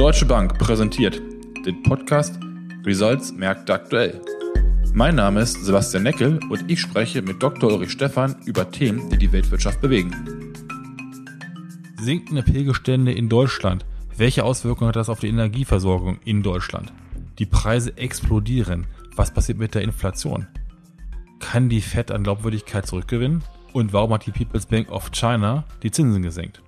Deutsche Bank präsentiert den Podcast Results Märkte aktuell. Mein Name ist Sebastian Neckel und ich spreche mit Dr. Ulrich Stephan über Themen, die die Weltwirtschaft bewegen. Sinkende Pegelstände in Deutschland. Welche Auswirkungen hat das auf die Energieversorgung in Deutschland? Die Preise explodieren. Was passiert mit der Inflation? Kann die Fed an Glaubwürdigkeit zurückgewinnen? Und warum hat die People's Bank of China die Zinsen gesenkt?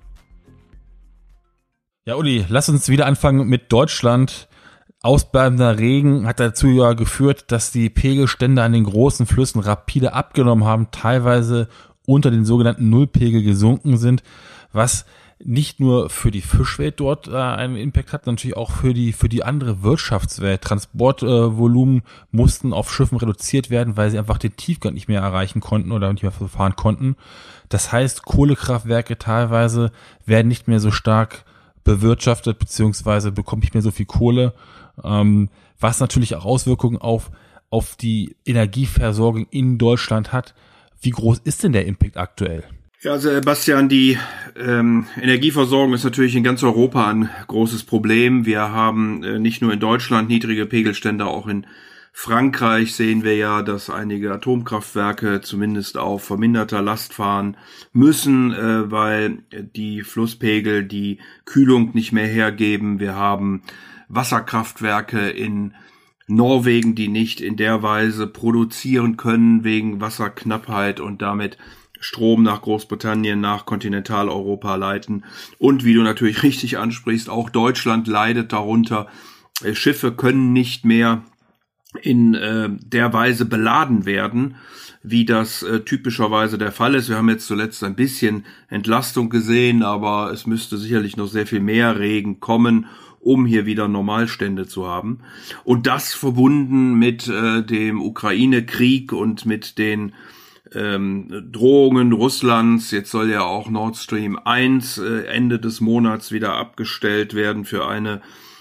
Ja, Uli, lass uns wieder anfangen mit Deutschland. Ausbleibender Regen hat dazu ja geführt, dass die Pegelstände an den großen Flüssen rapide abgenommen haben, teilweise unter den sogenannten Nullpegel gesunken sind, was nicht nur für die Fischwelt dort einen Impact hat, natürlich auch für die andere Wirtschaftswelt. Transportvolumen mussten auf Schiffen reduziert werden, weil sie einfach den Tiefgang nicht mehr erreichen konnten oder nicht mehr fahren konnten. Das heißt, Kohlekraftwerke teilweise werden nicht mehr so stark bewirtschaftet, beziehungsweise bekommt nicht mehr so viel Kohle, was natürlich auch Auswirkungen auf die Energieversorgung in Deutschland hat. Wie groß ist denn der Impact aktuell? Ja, Sebastian, die Energieversorgung ist natürlich in ganz Europa ein großes Problem. Wir haben nicht nur in Deutschland niedrige Pegelstände, auch in Frankreich sehen wir ja, dass einige Atomkraftwerke zumindest auf verminderter Last fahren müssen, weil die Flusspegel die Kühlung nicht mehr hergeben. Wir haben Wasserkraftwerke in Norwegen, die nicht in der Weise produzieren können wegen Wasserknappheit und damit Strom nach Großbritannien, nach Kontinentaleuropa leiten. Und wie du natürlich richtig ansprichst, auch Deutschland leidet darunter. Schiffe können nicht mehr in der Weise beladen werden, wie das typischerweise der Fall ist. Wir haben jetzt zuletzt ein bisschen Entlastung gesehen, aber es müsste sicherlich noch sehr viel mehr Regen kommen, um hier wieder Normalstände zu haben. Und das verbunden mit dem Ukraine-Krieg und mit den Drohungen Russlands. Jetzt soll ja auch Nord Stream 1 Ende des Monats wieder abgestellt werden für eine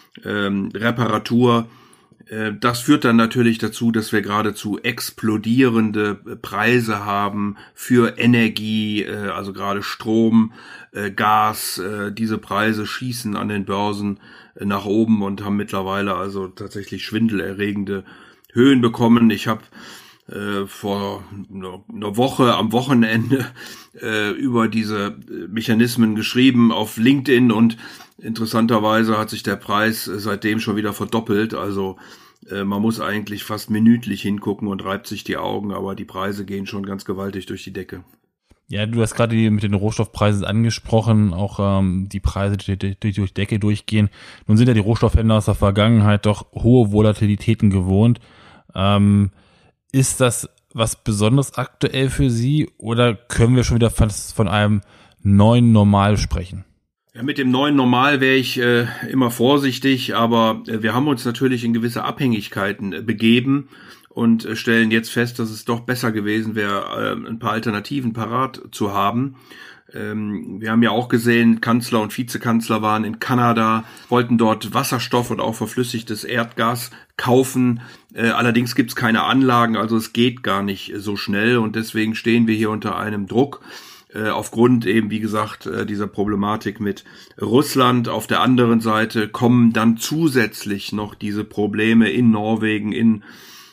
Reparatur. Das führt dann natürlich dazu, dass wir geradezu explodierende Preise haben für Energie, also gerade Strom, Gas. Diese Preise schießen an den Börsen nach oben und haben mittlerweile also tatsächlich schwindelerregende Höhen bekommen. Ich habe vor einer Woche am Wochenende über diese Mechanismen geschrieben auf LinkedIn und interessanterweise hat sich der Preis seitdem schon wieder verdoppelt. Also man muss eigentlich fast minütlich hingucken und reibt sich die Augen, aber die Preise gehen schon ganz gewaltig durch die Decke. Ja, du hast gerade mit den Rohstoffpreisen angesprochen, auch die Preise, die durch die Decke durchgehen. Nun sind ja die Rohstoffhändler aus der Vergangenheit doch hohe Volatilitäten gewohnt. Ist das was Besonderes aktuell für Sie oder können wir schon wieder von einem neuen Normal sprechen? Ja, mit dem neuen Normal wäre ich immer vorsichtig, aber wir haben uns natürlich in gewisse Abhängigkeiten begeben und stellen jetzt fest, dass es doch besser gewesen wäre, ein paar Alternativen parat zu haben. Wir haben ja auch gesehen, Kanzler und Vizekanzler waren in Kanada, wollten dort Wasserstoff und auch verflüssigtes Erdgas kaufen. Allerdings gibt's keine Anlagen, also es geht gar nicht so schnell und deswegen stehen wir hier unter einem Druck. Aufgrund eben, wie gesagt, dieser Problematik mit Russland. Auf der anderen Seite kommen dann zusätzlich noch diese Probleme in Norwegen, in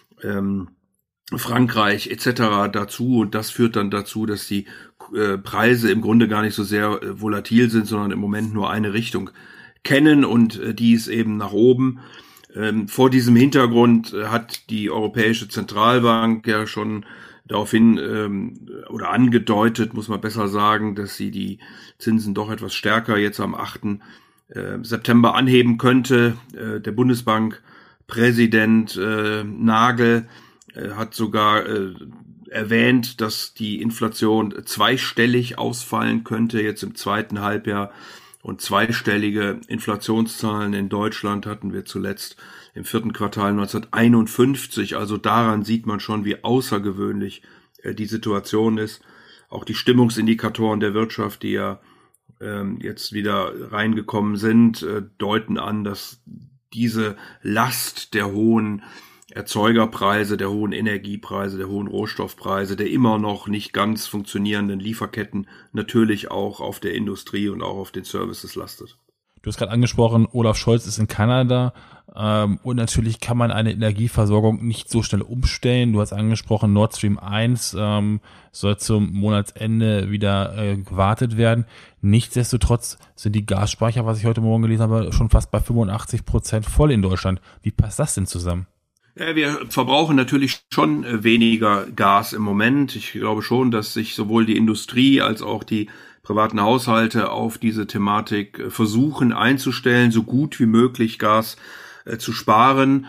Frankreich etc. dazu. Und das führt dann dazu, dass die Preise im Grunde gar nicht so sehr volatil sind, sondern im Moment nur eine Richtung kennen und die ist eben nach oben. Vor diesem Hintergrund hat die Europäische Zentralbank ja schon daraufhin oder angedeutet, muss man besser sagen, dass sie die Zinsen doch etwas stärker jetzt am 8. September anheben könnte. Der Bundesbankpräsident Nagel hat sogar erwähnt, dass die Inflation zweistellig ausfallen könnte jetzt im zweiten Halbjahr. Und zweistellige Inflationszahlen in Deutschland hatten wir zuletzt im 4. Quartal 1951. Also daran sieht man schon, wie außergewöhnlich die Situation ist. Auch die Stimmungsindikatoren der Wirtschaft, die ja jetzt wieder reingekommen sind, deuten an, dass diese Last der hohen Erzeugerpreise, der hohen Energiepreise, der hohen Rohstoffpreise, der immer noch nicht ganz funktionierenden Lieferketten natürlich auch auf der Industrie und auch auf den Services lastet. Du hast gerade angesprochen, Olaf Scholz ist in Kanada und natürlich kann man eine Energieversorgung nicht so schnell umstellen. Du hast angesprochen, Nord Stream 1 soll zum Monatsende wieder gewartet werden. Nichtsdestotrotz sind die Gasspeicher, was ich heute Morgen gelesen habe, schon fast bei 85% voll in Deutschland. Wie passt das denn zusammen? Ja, wir verbrauchen natürlich schon weniger Gas im Moment. Ich glaube schon, dass sich sowohl die Industrie als auch die privaten Haushalte auf diese Thematik versuchen einzustellen, so gut wie möglich Gas zu sparen.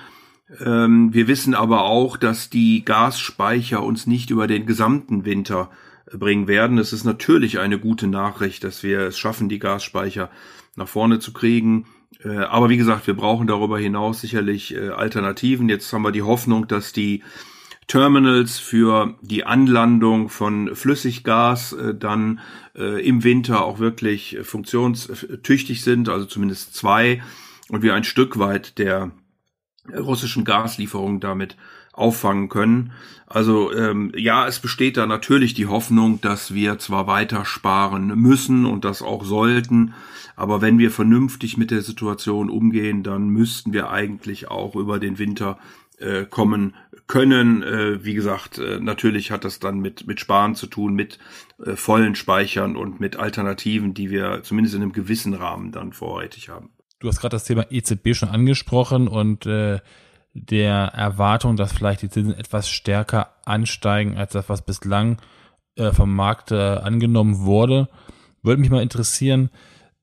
Wir wissen aber auch, dass die Gasspeicher uns nicht über den gesamten Winter bringen werden. Es ist natürlich eine gute Nachricht, dass wir es schaffen, die Gasspeicher nach vorne zu kriegen. Aber wie gesagt, wir brauchen darüber hinaus sicherlich Alternativen. Jetzt haben wir die Hoffnung, dass die Terminals für die Anlandung von Flüssiggas dann im Winter auch wirklich funktionstüchtig sind, also zumindest 2, und wir ein Stück weit der russischen Gaslieferungen damit auffangen können. Also ja, es besteht da natürlich die Hoffnung, dass wir zwar weiter sparen müssen und das auch sollten, aber wenn wir vernünftig mit der Situation umgehen, dann müssten wir eigentlich auch über den Winter kommen können. Wie gesagt, natürlich hat das dann mit Sparen zu tun, mit vollen Speichern und mit Alternativen, die wir zumindest in einem gewissen Rahmen dann vorrätig haben. Du hast gerade das Thema EZB schon angesprochen und der Erwartung, dass vielleicht die Zinsen etwas stärker ansteigen als das, was bislang vom Markt angenommen wurde. Würde mich mal interessieren,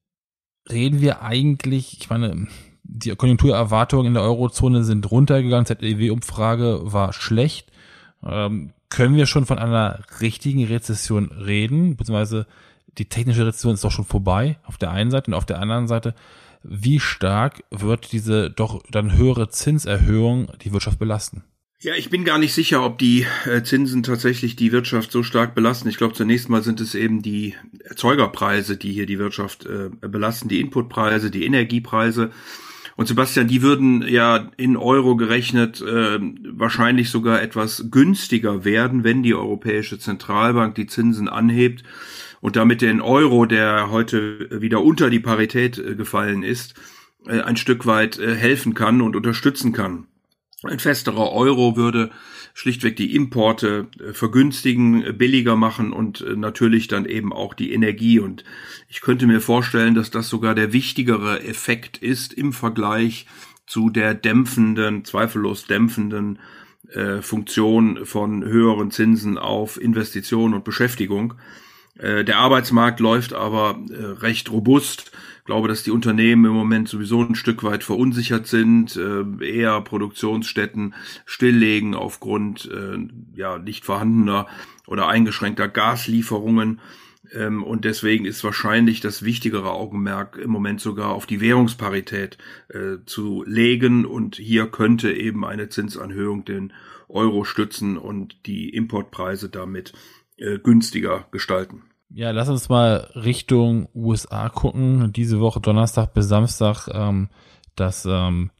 reden wir eigentlich, ich meine, die Konjunkturerwartungen in der Eurozone sind runtergegangen, ZEW-Umfrage war schlecht. Können wir schon von einer richtigen Rezession reden? Beziehungsweise die technische Rezession ist doch schon vorbei auf der einen Seite und auf der anderen Seite, wie stark wird diese doch dann höhere Zinserhöhung die Wirtschaft belasten? Ja, ich bin gar nicht sicher, ob die Zinsen tatsächlich die Wirtschaft so stark belasten. Ich glaube, zunächst mal sind es eben die Erzeugerpreise, die hier die Wirtschaft belasten, die Inputpreise, die Energiepreise. Und Sebastian, die würden ja in Euro gerechnet wahrscheinlich sogar etwas günstiger werden, wenn die Europäische Zentralbank die Zinsen anhebt und damit den Euro, der heute wieder unter die Parität gefallen ist, ein Stück weit helfen kann und unterstützen kann. Ein festerer Euro würde schlichtweg die Importe vergünstigen, billiger machen und natürlich dann eben auch die Energie. Und ich könnte mir vorstellen, dass das sogar der wichtigere Effekt ist im Vergleich zu der dämpfenden, zweifellos dämpfenden Funktion von höheren Zinsen auf Investitionen und Beschäftigung. Der Arbeitsmarkt läuft aber recht robust. Ich glaube, dass die Unternehmen im Moment sowieso ein Stück weit verunsichert sind, eher Produktionsstätten stilllegen aufgrund nicht vorhandener oder eingeschränkter Gaslieferungen. Und deswegen ist wahrscheinlich das wichtigere Augenmerk im Moment sogar auf die Währungsparität zu legen. Und hier könnte eben eine Zinsanhöhung den Euro stützen und die Importpreise damit günstiger gestalten. Ja, lass uns mal Richtung USA gucken. Diese Woche Donnerstag bis Samstag das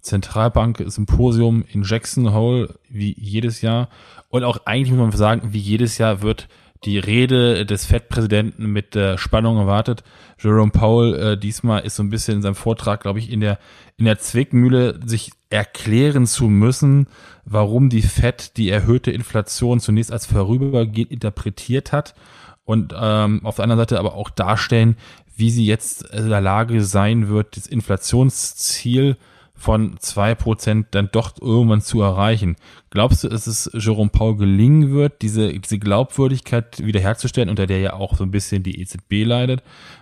Zentralbank-Symposium in Jackson Hole, wie jedes Jahr. Und auch eigentlich muss man sagen, wie jedes Jahr wird die Rede des Fed-Präsidenten mit Spannung erwartet. Jerome Powell diesmal ist so ein bisschen in seinem Vortrag, glaube ich, in der Zwickmühle, sich erklären zu müssen, warum die Fed die erhöhte Inflation zunächst als vorübergehend interpretiert hat und auf der anderen Seite aber auch darstellen, wie sie jetzt in der Lage sein wird, das Inflationsziel von 2% dann doch irgendwann zu erreichen. Glaubst du, dass es Jerome Powell gelingen wird, diese Glaubwürdigkeit wiederherzustellen, unter der ja auch so ein bisschen die EZB leidet,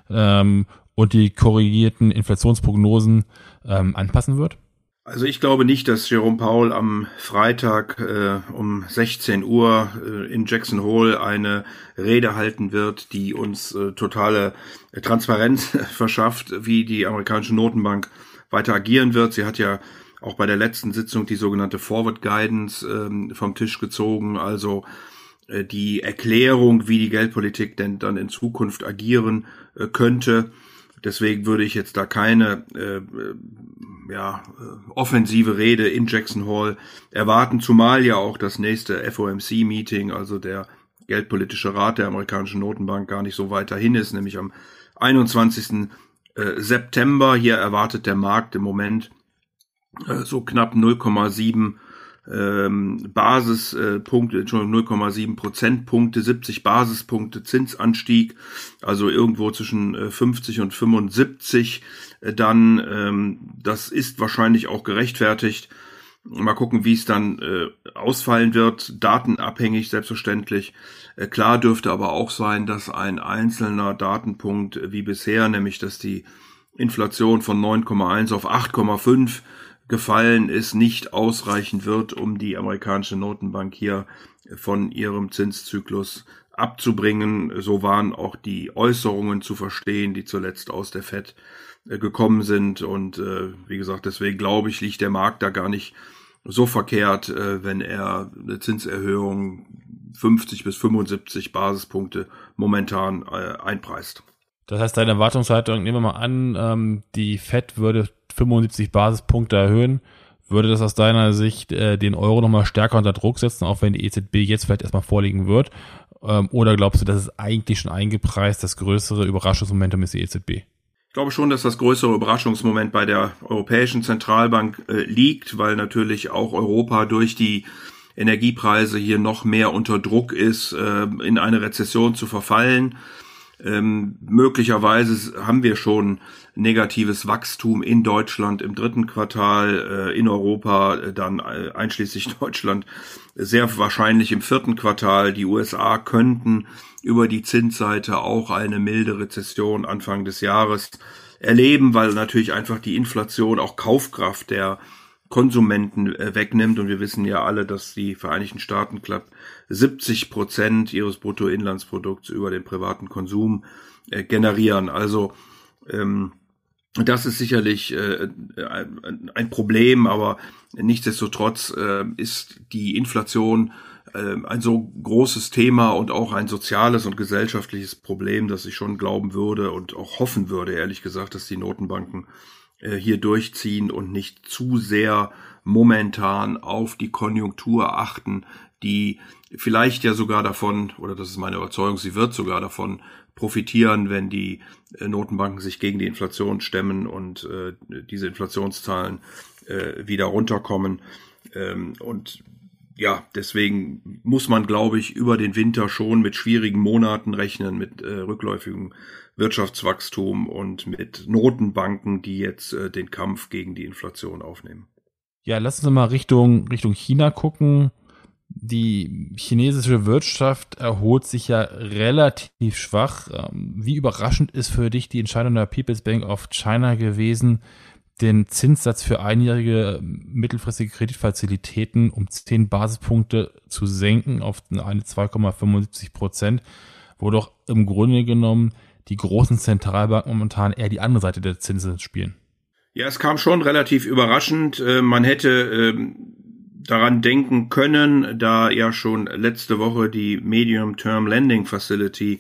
und die korrigierten Inflationsprognosen anpassen wird? Also ich glaube nicht, dass Jerome Powell am Freitag um 16 Uhr in Jackson Hole eine Rede halten wird, die uns totale Transparenz verschafft, wie die amerikanische Notenbank weiter agieren wird. Sie hat ja auch bei der letzten Sitzung die sogenannte Forward Guidance vom Tisch gezogen, also die Erklärung, wie die Geldpolitik denn dann in Zukunft agieren könnte. Deswegen würde ich jetzt da keine offensive Rede in Jackson Hole erwarten, zumal ja auch das nächste FOMC-Meeting, also der Geldpolitische Rat der amerikanischen Notenbank, gar nicht so weit dahin ist, nämlich am 21. September. Hier erwartet der Markt im Moment so knapp 0,7 Basispunkte, 0,7 Prozentpunkte, 70 Basispunkte Zinsanstieg, also irgendwo zwischen 50 und 75 dann. Das ist wahrscheinlich auch gerechtfertigt. Mal gucken, wie es dann ausfallen wird, datenabhängig selbstverständlich. Klar dürfte aber auch sein, dass ein einzelner Datenpunkt wie bisher, nämlich dass die Inflation von 9,1 auf 8,5 gefallen ist, nicht ausreichen wird, um die amerikanische Notenbank hier von ihrem Zinszyklus abzubringen. So waren auch die Äußerungen zu verstehen, die zuletzt aus der Fed gekommen sind. Und wie gesagt, deswegen glaube ich, liegt der Markt da gar nicht so verkehrt, wenn er eine Zinserhöhung 50 bis 75 Basispunkte momentan einpreist. Das heißt, deine Erwartungshaltung, nehmen wir mal an, die Fed würde 75 Basispunkte erhöhen. Würde das aus deiner Sicht den Euro nochmal stärker unter Druck setzen, auch wenn die EZB jetzt vielleicht erstmal vorliegen wird? Oder glaubst du, dass es eigentlich schon eingepreist, das größere Überraschungsmomentum ist die EZB? Ich glaube schon, dass das größere Überraschungsmoment bei der Europäischen Zentralbank liegt, weil natürlich auch Europa durch die Energiepreise hier noch mehr unter Druck ist, in eine Rezession zu verfallen. Möglicherweise haben wir schon negatives Wachstum in Deutschland im dritten Quartal, in Europa dann einschließlich Deutschland sehr wahrscheinlich im vierten Quartal. Die USA könnten über die Zinsseite auch eine milde Rezession Anfang des Jahres erleben, weil natürlich einfach die Inflation auch Kaufkraft der Konsumenten wegnimmt. Und wir wissen ja alle, dass die Vereinigten Staaten knapp 70% ihres Bruttoinlandsprodukts über den privaten Konsum generieren. Also das ist sicherlich ein Problem, aber nichtsdestotrotz ist die Inflation ein so großes Thema und auch ein soziales und gesellschaftliches Problem, dass ich schon glauben würde und auch hoffen würde, ehrlich gesagt, dass die Notenbanken hier durchziehen und nicht zu sehr momentan auf die Konjunktur achten, die vielleicht ja sogar davon, oder das ist meine Überzeugung, sie wird sogar davon profitieren, wenn die Notenbanken sich gegen die Inflation stemmen und diese Inflationszahlen wieder runterkommen. Und ja, deswegen muss man, glaube ich, über den Winter schon mit schwierigen Monaten rechnen, mit rückläufigem Wirtschaftswachstum und mit Notenbanken, die jetzt den Kampf gegen die Inflation aufnehmen. Ja, lass uns mal Richtung China gucken. Die chinesische Wirtschaft erholt sich ja relativ schwach. Wie überraschend ist für dich die Entscheidung der People's Bank of China gewesen, den Zinssatz für einjährige mittelfristige Kreditfazilitäten um 10 Basispunkte zu senken auf eine 2,75%, wo doch im Grunde genommen die großen Zentralbanken momentan eher die andere Seite der Zinsen spielen? Ja, es kam schon relativ überraschend. Man hätte daran denken können, da ja schon letzte Woche die Medium-Term Lending Facility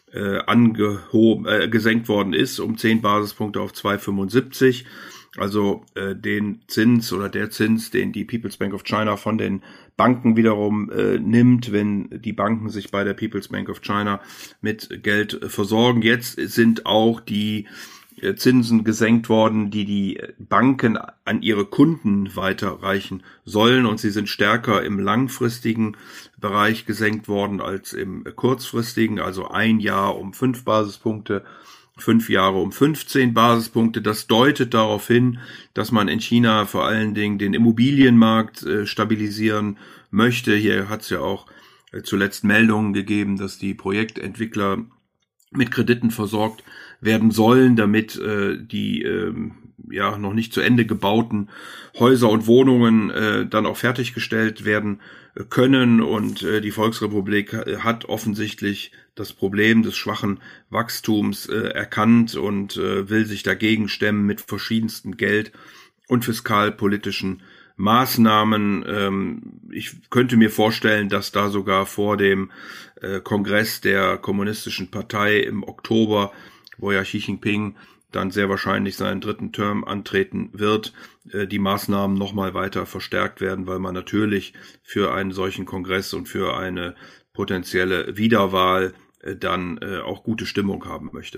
gesenkt worden ist um 10 Basispunkte auf 2,75. Also den Zins oder der Zins, den die People's Bank of China von den Banken wiederum nimmt, wenn die Banken sich bei der People's Bank of China mit Geld versorgen. Jetzt sind auch die Zinsen gesenkt worden, die die Banken an ihre Kunden weiterreichen sollen, und sie sind stärker im langfristigen Bereich gesenkt worden als im kurzfristigen, also ein Jahr um 5 Basispunkte, 5 Jahre um 15 Basispunkte. Das deutet darauf hin, dass man in China vor allen Dingen den Immobilienmarkt stabilisieren möchte. Hier hat es ja auch zuletzt Meldungen gegeben, dass die Projektentwickler mit Krediten versorgt werden sollen, damit die noch nicht zu Ende gebauten Häuser und Wohnungen dann auch fertiggestellt werden können. Und die Volksrepublik hat offensichtlich das Problem des schwachen Wachstums erkannt und will sich dagegen stemmen mit verschiedensten Geld- und fiskalpolitischen Maßnahmen. Ich könnte mir vorstellen, dass da sogar vor dem Kongress der Kommunistischen Partei im Oktober, wo ja Xi Jinping dann sehr wahrscheinlich seinen dritten Term antreten wird, die Maßnahmen nochmal weiter verstärkt werden, weil man natürlich für einen solchen Kongress und für eine potenzielle Wiederwahl dann auch gute Stimmung haben möchte.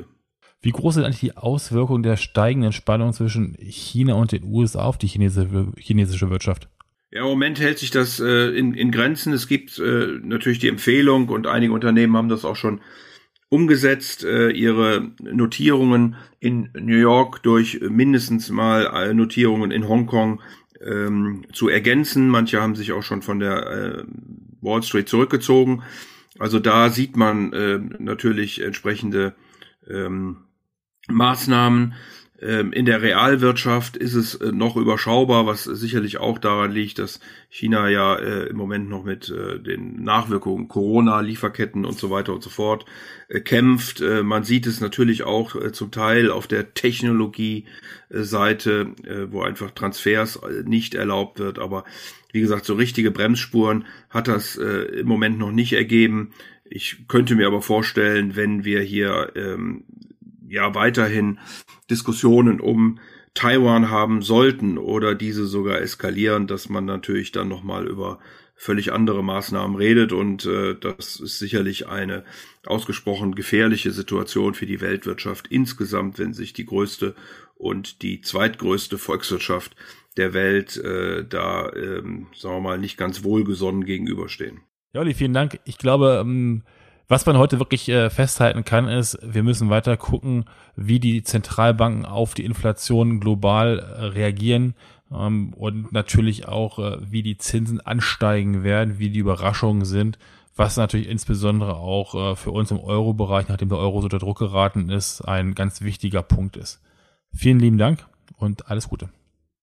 Wie groß sind eigentlich die Auswirkungen der steigenden Spannung zwischen China und den USA auf die chinesische Wirtschaft? Ja, im Moment hält sich das in Grenzen. Es gibt natürlich die Empfehlung und einige Unternehmen haben das auch schon umgesetzt, ihre Notierungen in New York durch mindestens mal Notierungen in Hongkong zu ergänzen. Manche haben sich auch schon von der Wall Street zurückgezogen. Also da sieht man natürlich entsprechende Maßnahmen. In der Realwirtschaft ist es noch überschaubar, was sicherlich auch daran liegt, dass China ja im Moment noch mit den Nachwirkungen Corona, Lieferketten und so weiter und so fort kämpft. Man sieht es natürlich auch zum Teil auf der Technologie-Seite, wo einfach Transfers nicht erlaubt wird. Aber wie gesagt, so richtige Bremsspuren hat das im Moment noch nicht ergeben. Ich könnte mir aber vorstellen, wenn wir hier weiterhin Diskussionen um Taiwan haben sollten oder diese sogar eskalieren, dass man natürlich dann nochmal über völlig andere Maßnahmen redet und das ist sicherlich eine ausgesprochen gefährliche Situation für die Weltwirtschaft insgesamt, wenn sich die größte und die zweitgrößte Volkswirtschaft der Welt sagen wir mal, nicht ganz wohlgesonnen gegenüberstehen. Ja, Olli, vielen Dank. Ich glaube, was man heute wirklich festhalten kann, ist, wir müssen weiter gucken, wie die Zentralbanken auf die Inflation global reagieren und natürlich auch, wie die Zinsen ansteigen werden, wie die Überraschungen sind, was natürlich insbesondere auch für uns im Euro-Bereich, nachdem der Euro so unter Druck geraten ist, ein ganz wichtiger Punkt ist. Vielen lieben Dank und alles Gute.